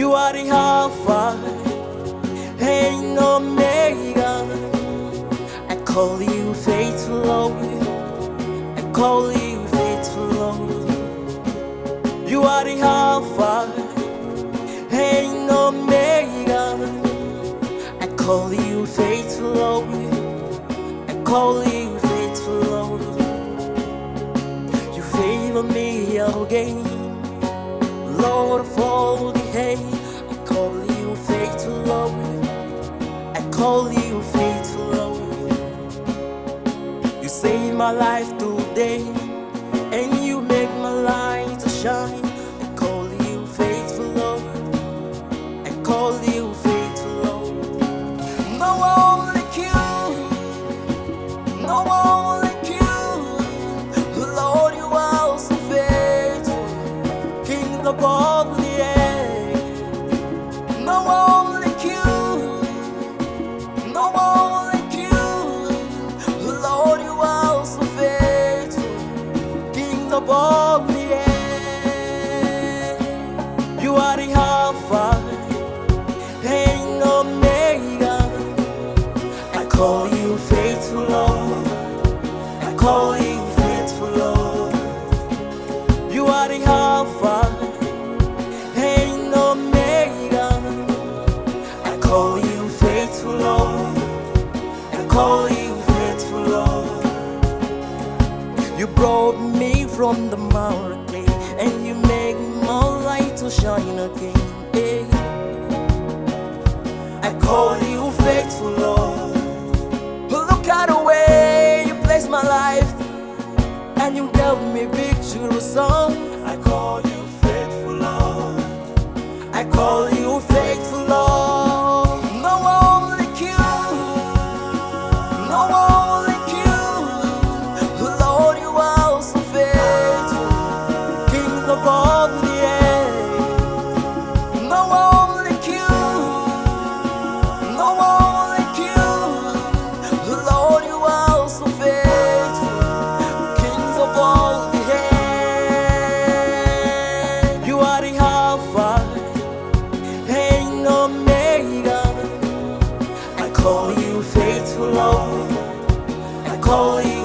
You are the Alpha and Omega. I call you faithful Lord. I call you faithful Lord. You are the Alpha and Omega. I call you faithful Lord. I call you faithful Lord. You favor me again, Lord of all the hate. I call you faithful Lord. I call you faithful Lord. You save my life today, and you make my light to shine. I call you faithful Lord. I call you faithful Lord. No one like you, no one like you. Lord, you are so faithful, King of all the earth. No one like you, no one like you. Lord, you are so faithful, King of all the earth. You are the Alpha and Omega. I call you faithful Lord. I call you faithful Lord. You are the Alpha and Omega. I call you faithful Lord. I call you faithful Lord. You brought me from the mountain clay, and you make my light to shine again. Eh. I call you faithful Lord. Look at the way you place my life, and you gave me victory song. I call you faithful Lord. I call you faithful Lord. No one like you, no one like you. Lord, you are so faithful, King of all the earth. No one like you, no one like you. Lord, you are so faithful, Kings of all the earth. You are the Alpha and Omega. I call you faithful Lord. I call you